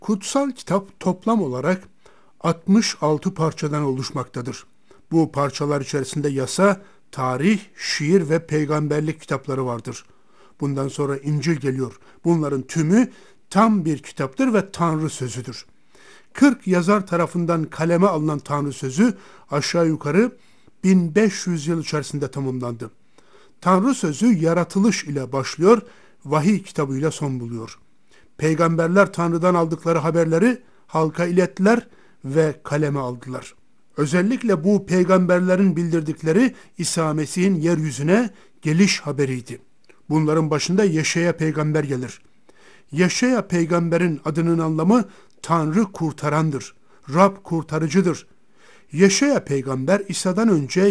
Kutsal kitap toplam olarak 66 parçadan oluşmaktadır. Bu parçalar içerisinde yasa, tarih, şiir ve peygamberlik kitapları vardır. Bundan sonra İncil geliyor. Bunların tümü tam bir kitaptır ve Tanrı sözüdür. 40 yazar tarafından kaleme alınan Tanrı sözü aşağı yukarı 1500 yıl içerisinde tamamlandı. Tanrı sözü yaratılış ile başlıyor, vahiy kitabıyla son buluyor. Peygamberler Tanrı'dan aldıkları haberleri halka ilettiler ve kaleme aldılar. Özellikle bu peygamberlerin bildirdikleri İsa Mesih'in yeryüzüne geliş haberiydi. Bunların başında Yeşaya peygamber gelir. Yeşaya peygamberin adının anlamı Tanrı kurtarandır, Rab kurtarıcıdır. Yeşaya peygamber İsa'dan önce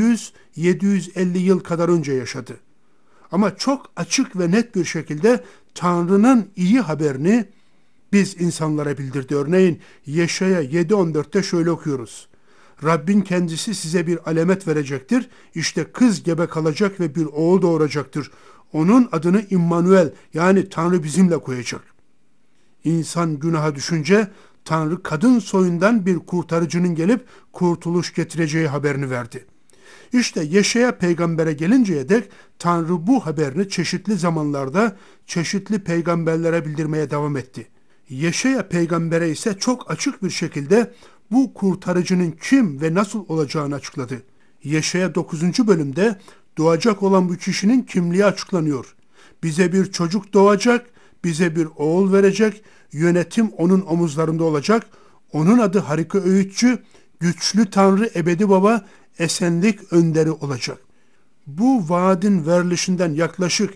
700-750 yıl kadar önce yaşadı. Ama çok açık ve net bir şekilde Tanrı'nın iyi haberini biz insanlara bildirdi. Örneğin Yeşaya 7.14'te şöyle okuyoruz. Rabbin kendisi size bir alamet verecektir. İşte kız gebe kalacak ve bir oğul doğuracaktır. Onun adını İmmanuel, yani Tanrı bizimle koyacak. İnsan günaha düşünce Tanrı kadın soyundan bir kurtarıcının gelip kurtuluş getireceği haberini verdi. İşte Yeşaya peygambere gelinceye dek Tanrı bu haberini çeşitli zamanlarda çeşitli peygamberlere bildirmeye devam etti. Yeşaya peygambere ise çok açık bir şekilde bu kurtarıcının kim ve nasıl olacağını açıkladı. Yeşaya 9. bölümde doğacak olan bu kişinin kimliği açıklanıyor. Bize bir çocuk doğacak, bize bir oğul verecek, yönetim onun omuzlarında olacak. Onun adı harika öğütçü, güçlü Tanrı, ebedi baba, esenlik önderi olacak. Bu vaadin verilişinden yaklaşık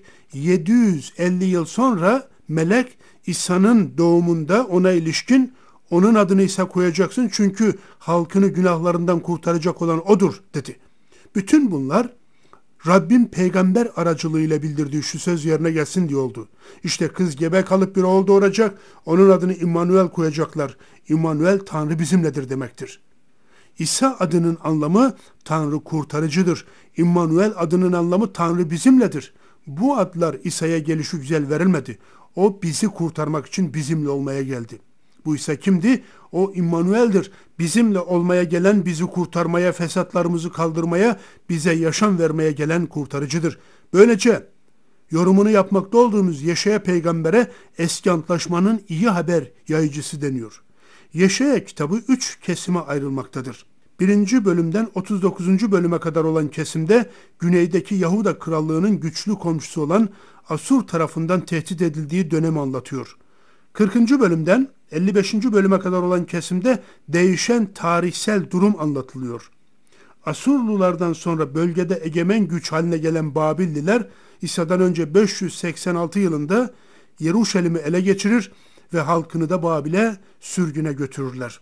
750 yıl sonra melek İsa'nın doğumunda ona ilişkin onun adını İsa koyacaksın çünkü halkını günahlarından kurtaracak olan odur dedi. Bütün bunlar Rabbin peygamber aracılığıyla bildirdiği şu söz yerine gelsin diye oldu. İşte kız gebe kalıp bir oğul doğuracak, onun adını İmmanuel koyacaklar. İmmanuel Tanrı bizimledir demektir. İsa adının anlamı Tanrı kurtarıcıdır. İmmanuel adının anlamı Tanrı bizimledir. Bu adlar İsa'ya gelişi güzel verilmedi. O bizi kurtarmak için bizimle olmaya geldi. Bu İsa kimdi? O İmmanuel'dir. Bizimle olmaya gelen, bizi kurtarmaya, fesatlarımızı kaldırmaya, bize yaşam vermeye gelen kurtarıcıdır. Böylece yorumunu yapmakta olduğumuz Yeşaya peygambere eski antlaşmanın iyi haber yayıcısı deniyor. Yeşaya kitabı 3 kesime ayrılmaktadır. 1. bölümden 39. bölüme kadar olan kesimde güneydeki Yahuda krallığının güçlü komşusu olan Asur tarafından tehdit edildiği dönemi anlatıyor. 40. bölümden 55. bölüme kadar olan kesimde değişen tarihsel durum anlatılıyor. Asurlulardan sonra bölgede egemen güç haline gelen Babilliler İsa'dan önce 586 yılında Yeruşalim'i ele geçirir ve halkını da Babil'e sürgüne götürürler.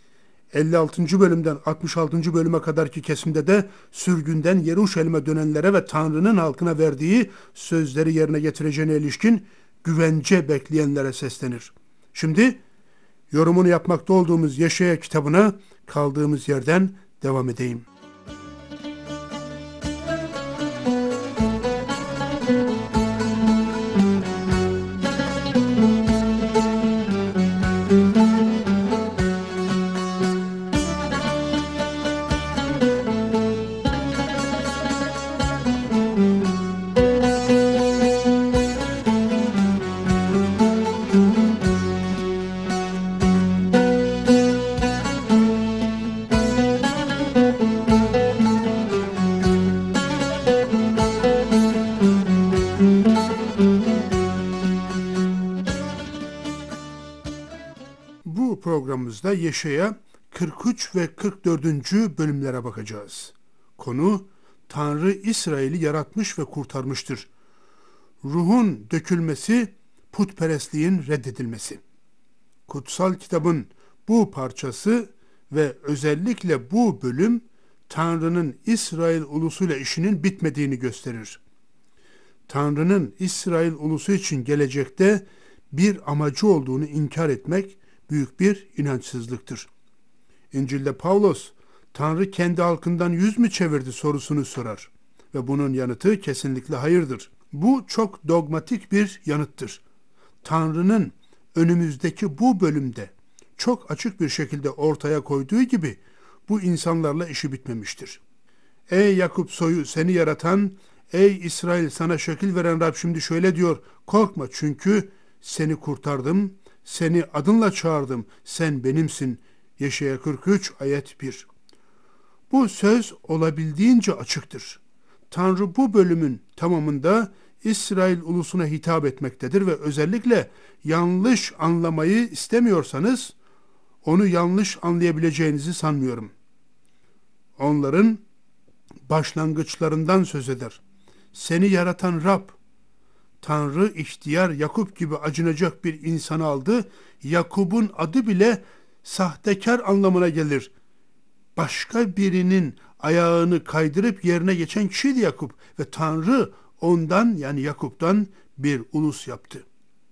56. bölümden 66. bölüme kadarki kesimde de sürgünden Yeruşalim'e dönenlere ve Tanrı'nın halkına verdiği sözleri yerine getireceğine ilişkin güvence bekleyenlere seslenir. Şimdi yorumunu yapmakta olduğumuz Yeşaya kitabına kaldığımız yerden devam edeyim. Bu programımızda Yeşaya 43 ve 44. bölümlere bakacağız. Konu Tanrı İsrail'i yaratmış ve kurtarmıştır. Ruhun dökülmesi, putperestliğin reddedilmesi. Kutsal kitabın bu parçası ve özellikle bu bölüm Tanrı'nın İsrail ulusuyla işinin bitmediğini gösterir. Tanrı'nın İsrail ulusu için gelecekte bir amacı olduğunu inkar etmek büyük bir inançsızlıktır. İncil'de Pavlos, Tanrı kendi halkından yüz mü çevirdi sorusunu sorar ve bunun yanıtı kesinlikle hayırdır. Bu çok dogmatik bir yanıttır. Tanrı'nın önümüzdeki bu bölümde çok açık bir şekilde ortaya koyduğu gibi bu insanlarla işi bitmemiştir. Ey Yakup soyu, seni yaratan, ey İsrail, sana şekil veren Rab şimdi şöyle diyor: korkma, çünkü seni kurtardım, seni adınla çağırdım, sen benimsin. Yeşaya 43 ayet 1. Bu söz olabildiğince açıktır. Tanrı bu bölümün tamamında İsrail ulusuna hitap etmektedir ve özellikle yanlış anlamayı istemiyorsanız onu yanlış anlayabileceğinizi sanmıyorum. Onların başlangıçlarından söz eder. Seni yaratan Rab, Tanrı ihtiyar Yakup gibi acınacak bir insanı aldı. Yakup'un adı bile sahtekar anlamına gelir. Başka birinin ayağını kaydırıp yerine geçen kişiydi Yakup ve Tanrı ondan, yani Yakup'tan bir ulus yaptı.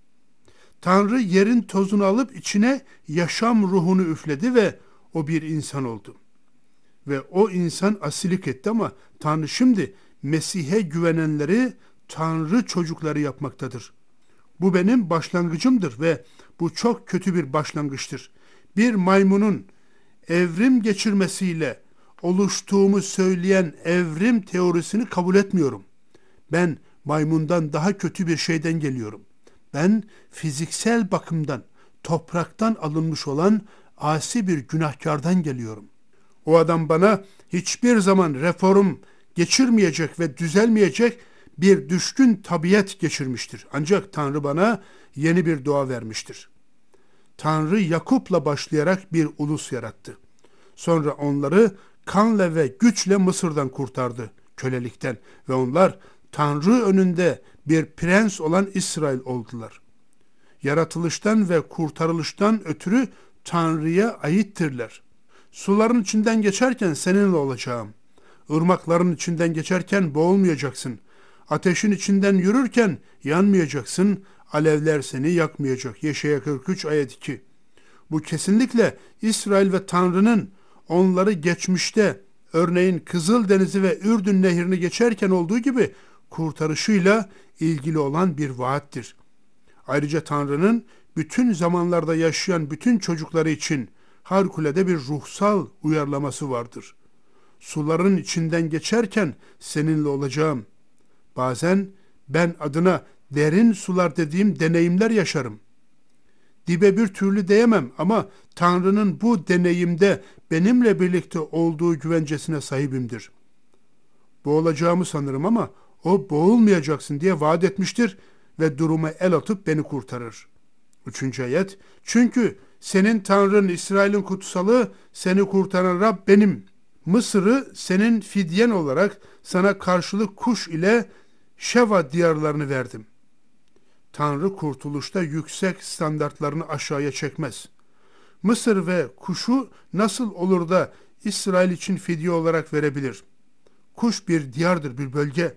Tanrı yerin tozunu alıp içine yaşam ruhunu üfledi ve o bir insan oldu. Ve o insan asilik etti ama Tanrı şimdi Mesih'e güvenenleri Tanrı çocukları yapmaktadır. Bu benim başlangıcımdır ve bu çok kötü bir başlangıçtır. Bir maymunun evrim geçirmesiyle oluştuğumu söyleyen evrim teorisini kabul etmiyorum. Ben maymundan daha kötü bir şeyden geliyorum. Ben fiziksel bakımdan topraktan alınmış olan asi bir günahkardan geliyorum. O adam bana hiçbir zaman reform geçirmeyecek ve düzelmeyecek bir düşkün tabiat geçirmiştir. Ancak Tanrı bana yeni bir doğa vermiştir. Tanrı Yakup'la başlayarak bir ulus yarattı. Sonra onları kanla ve güçle Mısır'dan kurtardı, kölelikten, ve onlar Tanrı önünde bir prens olan İsrail oldular. Yaratılıştan ve kurtarılıştan ötürü Tanrı'ya aittirler. Suların içinden geçerken seninle olacağım. Irmakların içinden geçerken boğulmayacaksın. Ateşin içinden yürürken yanmayacaksın. Alevler seni yakmayacak. Yeşaya 43 ayet 2. Bu kesinlikle İsrail ve Tanrı'nın onları geçmişte, örneğin Kızıldeniz'i ve Ürdün Nehri'ni geçerken olduğu gibi kurtarışıyla ilgili olan bir vaattir. Ayrıca Tanrı'nın bütün zamanlarda yaşayan bütün çocukları için harikulade bir ruhsal uyarlaması vardır. Suların içinden geçerken seninle olacağım. Bazen ben adına derin sular dediğim deneyimler yaşarım. Dibe bir türlü değemem ama Tanrı'nın bu deneyimde benimle birlikte olduğu güvencesine sahibimdir. Boğulacağımı sanırım ama o boğulmayacaksın diye vaat etmiştir ve duruma el atıp beni kurtarır. 3. ayet: çünkü senin Tanrın, İsrail'in kutsalı, seni kurtaran Rab benim. Mısır'ı senin fidyen olarak sana karşılık Kuş ile Şeva diyarlarını verdim. Tanrı kurtuluşta yüksek standartlarını aşağıya çekmez. Mısır ve Kuş'u nasıl olur da İsrail için fidye olarak verebilir? Kuş bir diyardır, bir bölge.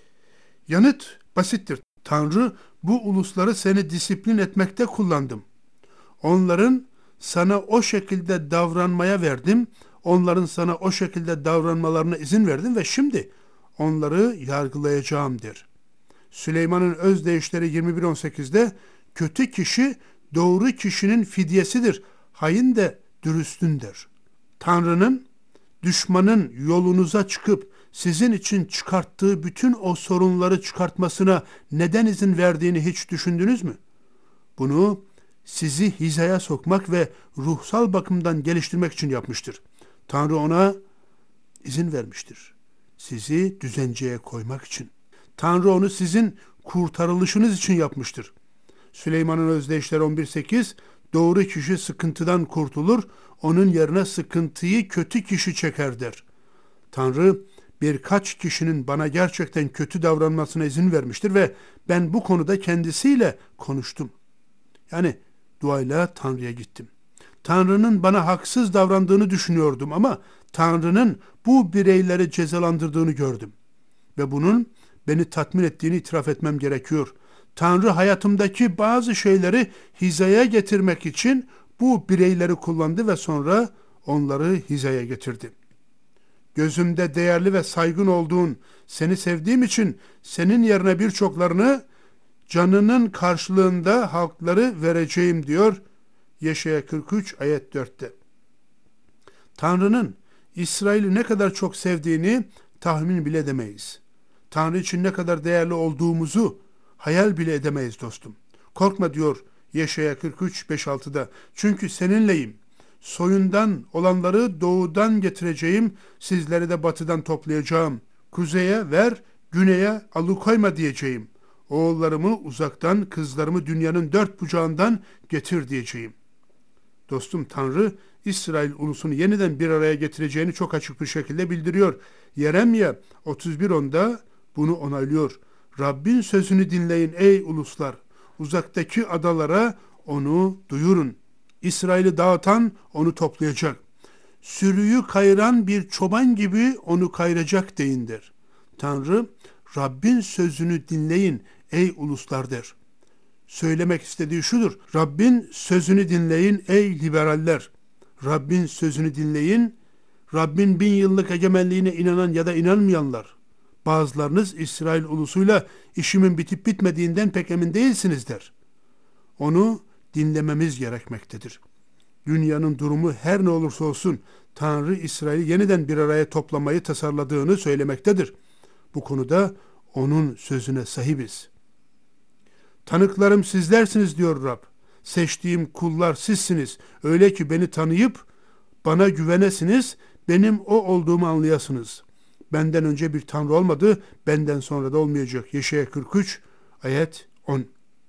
Yanıt basittir. Tanrı, bu ulusları seni disiplin etmekte kullandım. Onların sana o şekilde davranmaya verdim. Onların sana o şekilde davranmalarına izin verdim ve şimdi onları yargılayacağım der. Süleyman'ın özdeyişleri 21.18'de kötü kişi doğru kişinin fidyesidir. Hain de dürüstün der. Tanrı'nın düşmanın yolunuza çıkıp sizin için çıkarttığı bütün o sorunları çıkartmasına neden izin verdiğini hiç düşündünüz mü? Bunu sizi hizaya sokmak ve ruhsal bakımdan geliştirmek için yapmıştır. Tanrı ona izin vermiştir. Sizi düzenceye koymak için. Tanrı onu sizin kurtarılışınız için yapmıştır. Süleyman'ın özdeyişleri 11.8: doğru kişi sıkıntıdan kurtulur, onun yerine sıkıntıyı kötü kişi çeker der. Tanrı birkaç kişinin bana gerçekten kötü davranmasına izin vermiştir ve ben bu konuda kendisiyle konuştum. Yani duayla Tanrı'ya gittim. Tanrı'nın bana haksız davrandığını düşünüyordum ama Tanrı'nın bu bireyleri cezalandırdığını gördüm. Ve bunun beni tatmin ettiğini itiraf etmem gerekiyor. Tanrı hayatımdaki bazı şeyleri hizaya getirmek için bu bireyleri kullandı ve sonra onları hizaya getirdi. Gözümde değerli ve saygın olduğun, seni sevdiğim için senin yerine birçoklarını canının karşılığında halkları vereceğim diyor Yeşaya 43 ayet 4'te. Tanrı'nın İsrail'i ne kadar çok sevdiğini tahmin bile edemeyiz. Tanrı için ne kadar değerli olduğumuzu hayal bile edemeyiz dostum. Korkma diyor Yeşaya 43 5-6'da. Çünkü seninleyim. Soyundan olanları doğudan getireceğim, sizleri de batıdan toplayacağım. Kuzeye ver, güneye alıkoyma diyeceğim. Oğullarımı uzaktan, kızlarımı dünyanın dört bucağından getir diyeceğim. Dostum, Tanrı İsrail ulusunu yeniden bir araya getireceğini çok açık bir şekilde bildiriyor. Yeremye 31:10'da bunu onaylıyor. Rabbin sözünü dinleyin ey uluslar. Uzaktaki adalara onu duyurun. İsrail'i dağıtan onu toplayacak. Sürüyü kayıran bir çoban gibi onu kayıracak deyin der. Tanrı, Rabbin sözünü dinleyin ey uluslar der. Söylemek istediği şudur: Rabbin sözünü dinleyin ey liberaller. Rabbin sözünü dinleyin. Rabbin 1000 yıllık egemenliğine inanan ya da inanmayanlar. Bazılarınız İsrail ulusuyla işimin bitip bitmediğinden pek emin değilsiniz der. Onu dinlememiz gerekmektedir. Dünyanın durumu her ne olursa olsun Tanrı İsrail'i yeniden bir araya toplamayı tasarladığını söylemektedir. Bu konuda onun sözüne sahibiz. Tanıklarım sizlersiniz diyor Rab. Seçtiğim kullar sizsiniz. Öyle ki beni tanıyıp bana güvenesiniz, benim o olduğumu anlayasınız. Benden önce bir Tanrı olmadı, benden sonra da olmayacak. Yeşaya 43 ayet 10.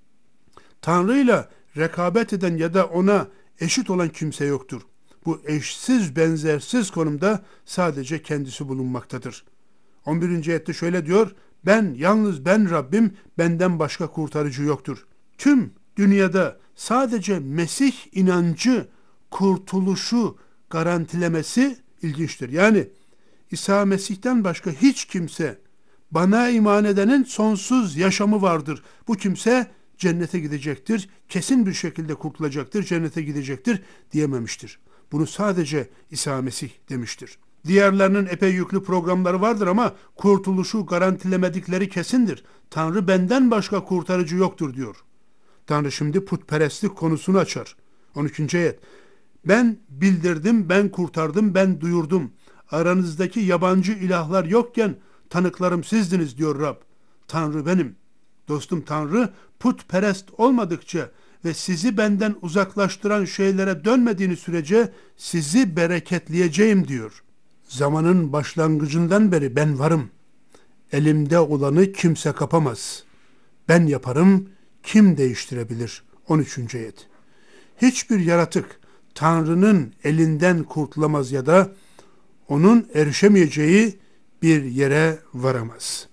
Tanrı'yla rekabet eden ya da ona eşit olan kimse yoktur. Bu eşsiz, benzersiz konumda sadece kendisi bulunmaktadır. 11. ayette şöyle diyor: yalnız ben Rabbim, benden başka kurtarıcı yoktur. Tüm dünyada sadece Mesih inancı, kurtuluşu garantilemesi ilginçtir. Yani İsa Mesih'ten başka hiç kimse, bana iman edenin sonsuz yaşamı vardır. Bu kimse cennete gidecektir, kesin bir şekilde kurtulacaktır, cennete gidecektir diyememiştir. Bunu sadece İsa Mesih demiştir. Diğerlerinin epey yüklü programları vardır ama kurtuluşu garantilemedikleri kesindir. Tanrı benden başka kurtarıcı yoktur diyor. Tanrı şimdi putperestlik konusunu açar. 13. ayet. Ben bildirdim, ben kurtardım, ben duyurdum. Aranızdaki yabancı ilahlar yokken tanıklarım sizdiniz diyor Rab. Tanrı benim. Dostum, Tanrı putperest olmadıkça ve sizi benden uzaklaştıran şeylere dönmediğiniz sürece sizi bereketleyeceğim diyor. Zamanın başlangıcından beri ben varım. Elimde olanı kimse kapamaz. Ben yaparım, kim değiştirebilir? 13. ayet. Hiçbir yaratık Tanrı'nın elinden kurtulamaz ya da onun erişemeyeceği bir yere varamaz.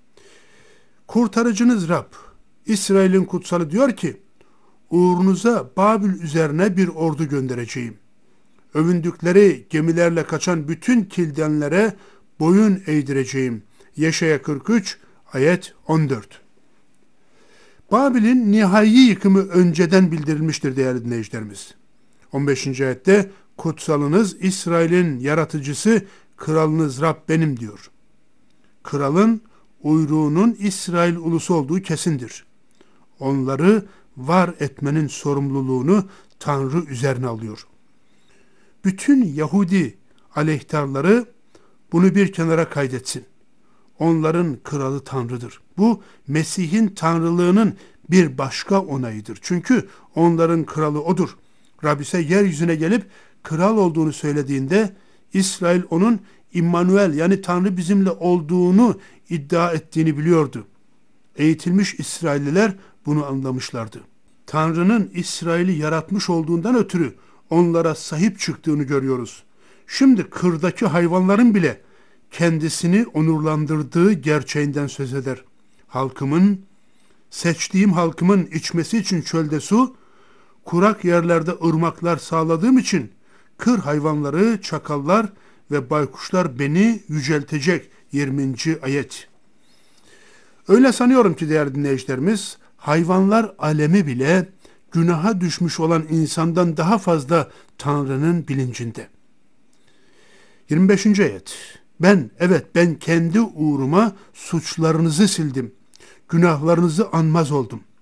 Kurtarıcınız Rab, İsrail'in kutsalı diyor ki, uğrunuza Babil üzerine bir ordu göndereceğim. Övündükleri gemilerle kaçan bütün kildenlere boyun eğdireceğim. Yeşaya 43 ayet 14. Babil'in nihai yıkımı önceden bildirilmiştir değerli dinleyicilerimiz. 15. ayette kutsalınız İsrail'in yaratıcısı, kralınız Rab benim diyor. Kralın uyruğunun İsrail ulusu olduğu kesindir. Onları var etmenin sorumluluğunu Tanrı üzerine alıyor. Bütün Yahudi aleyhtarları bunu bir kenara kaydetsin. Onların kralı Tanrı'dır. Bu Mesih'in tanrılığının bir başka onayıdır. Çünkü onların kralı odur. Rab ise yeryüzüne gelip kral olduğunu söylediğinde İsrail onun İmmanuel yani Tanrı bizimle olduğunu iddia ettiğini biliyordu. Eğitilmiş İsrailliler bunu anlamışlardı. Tanrı'nın İsrail'i yaratmış olduğundan ötürü onlara sahip çıktığını görüyoruz. Şimdi kırdaki hayvanların bile kendisini onurlandırdığı gerçeğinden söz eder. Seçtiğim halkımın içmesi için çölde su, kurak yerlerde ırmaklar sağladığım için kır hayvanları, çakallar ve baykuşlar beni yüceltecek. 20. ayet. Öyle sanıyorum ki değerli dinleyicilerimiz, hayvanlar alemi bile günaha düşmüş olan insandan daha fazla Tanrı'nın bilincinde. 25. ayet. Ben kendi uğruma suçlarınızı sildim. Günahlarınızı anmaz oldum.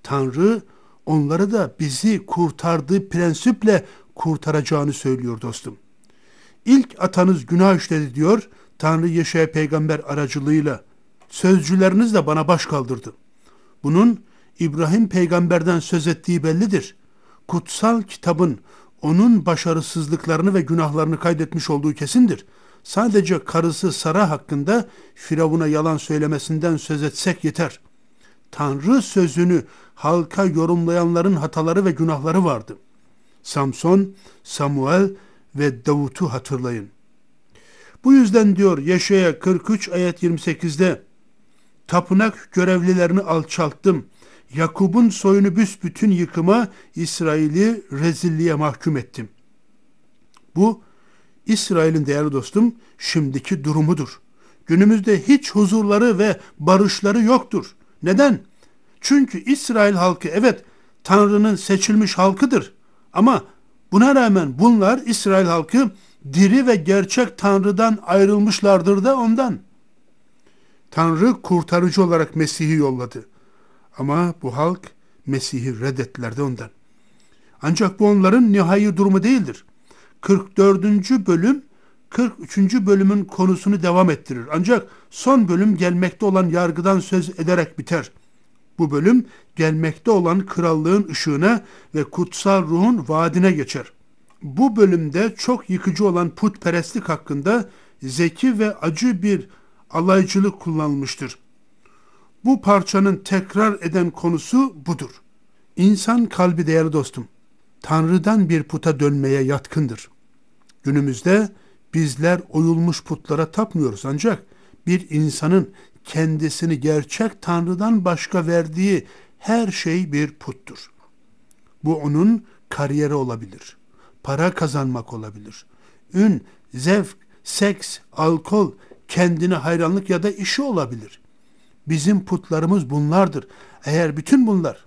Tanrı onları da bizi kurtardığı prensiple kurtaracağını söylüyor dostum. İlk atanız günah işledi diyor Tanrı Yeşaya peygamber aracılığıyla. Sözcüleriniz de bana baş kaldırdı. Bunun İbrahim peygamberden söz ettiği bellidir. Kutsal kitabın onun başarısızlıklarını ve günahlarını kaydetmiş olduğu kesindir. Sadece karısı Sara hakkında Firavun'a yalan söylemesinden söz etsek yeter. Tanrı sözünü halka yorumlayanların hataları ve günahları vardı. Samson, Samuel ve Davut'u hatırlayın. Bu yüzden diyor Yeşaya 43 ayet 28'de tapınak görevlilerini alçalttım. Yakup'un soyunu büsbütün yıkıma, İsrail'i rezilliğe mahkum ettim. Bu İsrail'in değerli dostum şimdiki durumudur. Günümüzde hiç huzurları ve barışları yoktur. Neden? Çünkü İsrail halkı evet Tanrı'nın seçilmiş halkıdır. Ama buna rağmen bunlar İsrail halkı diri ve gerçek Tanrı'dan ayrılmışlardır da ondan. Tanrı kurtarıcı olarak Mesih'i yolladı. Ama bu halk Mesih'i reddettiler de ondan. Ancak bu onların nihai durumu değildir. 44. bölüm 43. bölümün konusunu devam ettirir. Ancak son bölüm gelmekte olan yargıdan söz ederek biter. Bu bölüm gelmekte olan krallığın ışığına ve kutsal ruhun vaadine geçer. Bu bölümde çok yıkıcı olan putperestlik hakkında zeki ve acı bir alaycılık kullanılmıştır. Bu parçanın tekrar eden konusu budur. İnsan kalbi değerli dostum, Tanrı'dan bir puta dönmeye yatkındır. Günümüzde bizler oyulmuş putlara tapmıyoruz ancak bir insanın kendisini gerçek Tanrı'dan başka verdiği her şey bir puttur. Bu onun kariyeri olabilir, para kazanmak olabilir, ün, zevk, seks, alkol, kendine hayranlık ya da işi olabilir. Bizim putlarımız bunlardır. Eğer bütün bunlar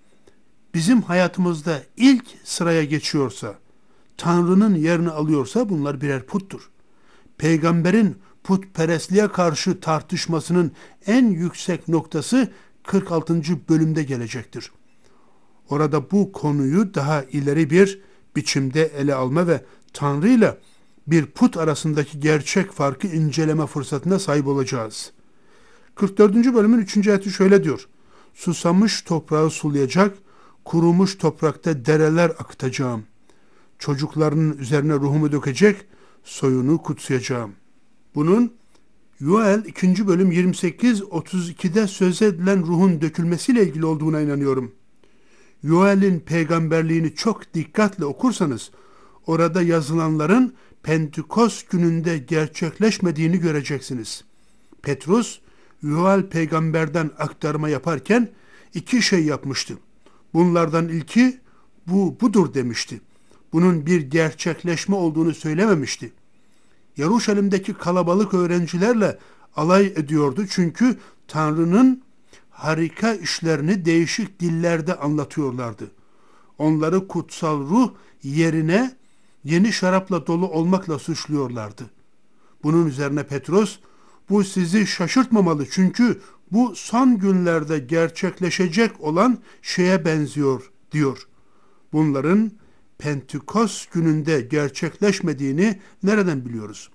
bizim hayatımızda ilk sıraya geçiyorsa, Tanrı'nın yerini alıyorsa bunlar birer puttur. Peygamberin putperestliğe karşı tartışmasının en yüksek noktası 46. bölümde gelecektir. Orada bu konuyu daha ileri bir biçimde ele alma ve Tanrı ile bir put arasındaki gerçek farkı inceleme fırsatına sahip olacağız. 44. bölümün 3. ayeti şöyle diyor. Susamış toprağı sulayacak, kurumuş toprakta dereler akıtacağım. Çocuklarının üzerine ruhumu dökecek, soyunu kutsayacağım. Bunun Yoel 2. bölüm 28-32'de söz edilen ruhun dökülmesiyle ilgili olduğuna inanıyorum. Yoel'in peygamberliğini çok dikkatle okursanız, orada yazılanların Pentekost gününde gerçekleşmediğini göreceksiniz. Petrus, Yoel peygamberden aktarma yaparken iki şey yapmıştı. Bunlardan ilki budur demişti. Bunun bir gerçekleşme olduğunu söylememişti. Yeruşalim'deki kalabalık öğrencilerle alay ediyordu çünkü Tanrı'nın harika işlerini değişik dillerde anlatıyorlardı. Onları kutsal ruh yerine yeni şarapla dolu olmakla suçluyorlardı. Bunun üzerine Petrus, bu sizi şaşırtmamalı çünkü bu son günlerde gerçekleşecek olan şeye benziyor diyor. Bunların Pentekost gününde gerçekleşmediğini nereden biliyoruz?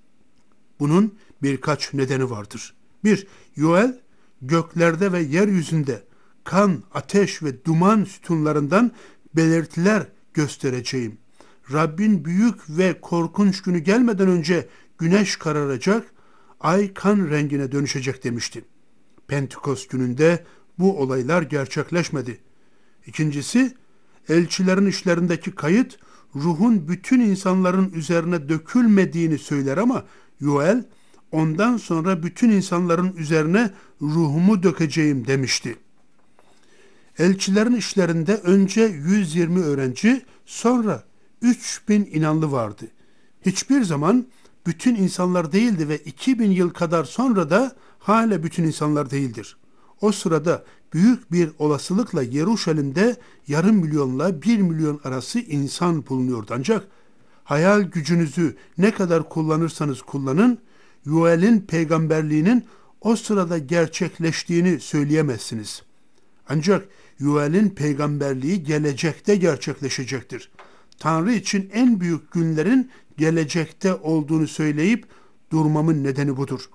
Bunun birkaç nedeni vardır. 1. Yoel, göklerde ve yeryüzünde kan, ateş ve duman sütunlarından belirtiler göstereceğim. Rabbin büyük ve korkunç günü gelmeden önce güneş kararacak, ay kan rengine dönüşecek demişti. Pentekost gününde bu olaylar gerçekleşmedi. İkincisi, elçilerin işlerindeki kayıt, ruhun bütün insanların üzerine dökülmediğini söyler ama Yoel, ondan sonra bütün insanların üzerine ruhumu dökeceğim demişti. Elçilerin işlerinde önce 120 öğrenci, sonra 3000 inanlı vardı. Hiçbir zaman bütün insanlar değildi ve 2000 yıl kadar sonra da hala bütün insanlar değildir. O sırada büyük bir olasılıkla Yeruşalim'de yarım milyonla 1 milyon arası insan bulunuyordu. Ancak hayal gücünüzü ne kadar kullanırsanız kullanın, Yoel'in peygamberliğinin o sırada gerçekleştiğini söyleyemezsiniz. Ancak Yuel'in peygamberliği gelecekte gerçekleşecektir. Tanrı için en büyük günlerin gelecekte olduğunu söyleyip durmamın nedeni budur.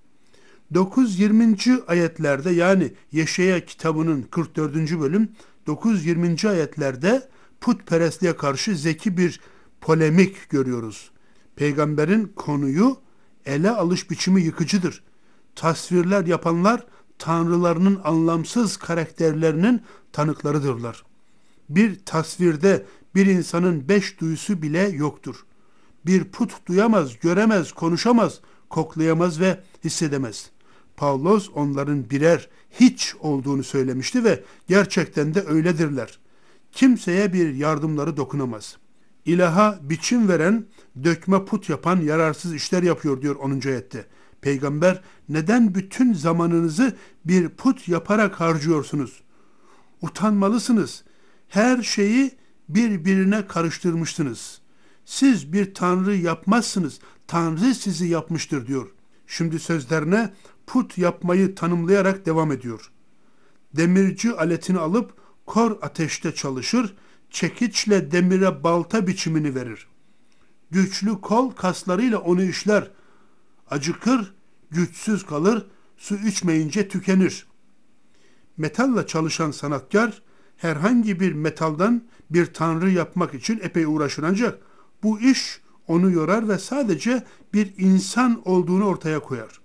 9-20. ayetlerde, yani Yeşaya kitabının 44. bölüm 9-20. ayetlerde putperestliğe karşı zeki bir polemik görüyoruz. Peygamberin konuyu ele alış biçimi yıkıcıdır. Tasvirler yapanlar tanrılarının anlamsız karakterlerinin tanıklarıdırlar. Bir tasvirde bir insanın 5 duyusu bile yoktur. Bir put duyamaz, göremez, konuşamaz, koklayamaz ve hissedemez. Pavlos onların birer hiç olduğunu söylemişti ve gerçekten de öyledirler. Kimseye bir yardımları dokunamaz. İlaha biçim veren, dökme put yapan yararsız işler yapıyor diyor 10. ayette. Peygamber, neden bütün zamanınızı bir put yaparak harcıyorsunuz? Utanmalısınız. Her şeyi birbirine karıştırmışsınız. Siz bir tanrı yapmazsınız. Tanrı sizi yapmıştır diyor. Şimdi sözlerine put yapmayı tanımlayarak devam ediyor. Demirci aletini alıp kor ateşte çalışır, çekiçle demire balta biçimini verir. Güçlü kol kaslarıyla onu işler. Acıkır, güçsüz kalır, su içmeyince tükenir. Metalla çalışan sanatkar herhangi bir metaldan bir tanrı yapmak için epey uğraşır, ancak bu iş onu yorar ve sadece bir insan olduğunu ortaya koyar.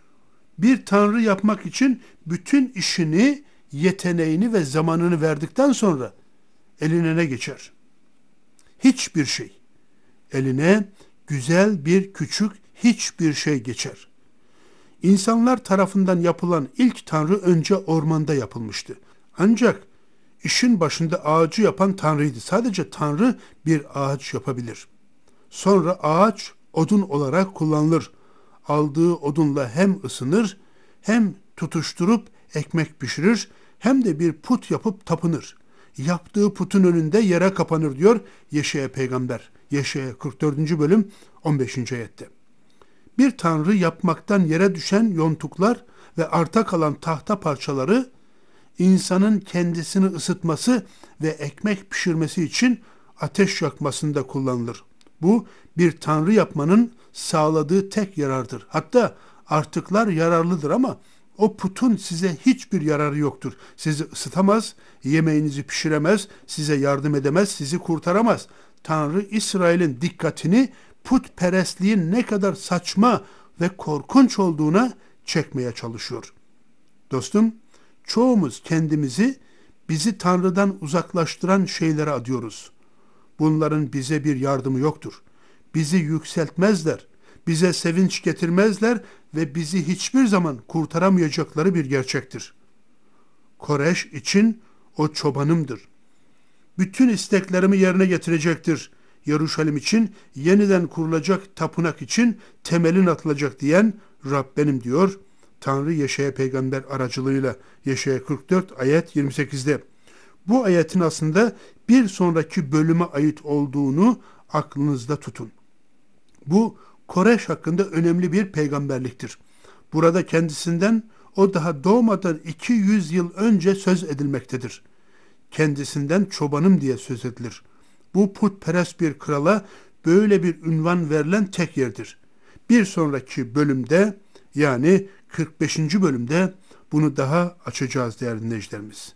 Bir tanrı yapmak için bütün işini, yeteneğini ve zamanını verdikten sonra eline ne geçer? Hiçbir şey. Eline güzel bir küçük hiçbir şey geçer. İnsanlar tarafından yapılan ilk tanrı önce ormanda yapılmıştı. Ancak işin başında ağacı yapan tanrıydı. Sadece tanrı bir ağaç yapabilir. Sonra ağaç odun olarak kullanılır. Aldığı odunla hem ısınır, hem tutuşturup ekmek pişirir, hem de bir put yapıp tapınır. Yaptığı putun önünde yere kapanır diyor Yeşaya peygamber. Yeşaya 44. bölüm 15. ayette. Bir tanrı yapmaktan yere düşen yontuklar ve arta kalan tahta parçaları insanın kendisini ısıtması ve ekmek pişirmesi için ateş yakmasında kullanılır. Bu bir tanrı yapmanın sağladığı tek yarardır. Hatta artıklar yararlıdır ama o putun size hiçbir yararı yoktur. Sizi ısıtamaz, yemeğinizi pişiremez, size yardım edemez, sizi kurtaramaz. Tanrı İsrail'in dikkatini putperestliğin ne kadar saçma ve korkunç olduğuna çekmeye çalışıyor. Dostum, çoğumuz kendimizi bizi Tanrı'dan uzaklaştıran şeylere adıyoruz. Bunların bize bir yardımı yoktur. Bizi yükseltmezler, bize sevinç getirmezler ve bizi hiçbir zaman kurtaramayacakları bir gerçektir. Koreş için o çobanımdır. Bütün isteklerimi yerine getirecektir. Yeruşalim için yeniden kurulacak tapınak için temelin atılacak diyen Rab benim diyor Tanrı Yeşaya peygamber aracılığıyla. Yeşaya 44 ayet 28'de. Bu ayetin aslında bir sonraki bölüme ait olduğunu aklınızda tutun. Bu Koreş hakkında önemli bir peygamberliktir. Burada kendisinden o daha doğmadan 200 yıl önce söz edilmektedir. Kendisinden çobanım diye söz edilir. Bu putperest bir krala böyle bir ünvan verilen tek yerdir. Bir sonraki bölümde, yani 45. bölümde bunu daha açacağız değerli dinleyicilerimiz.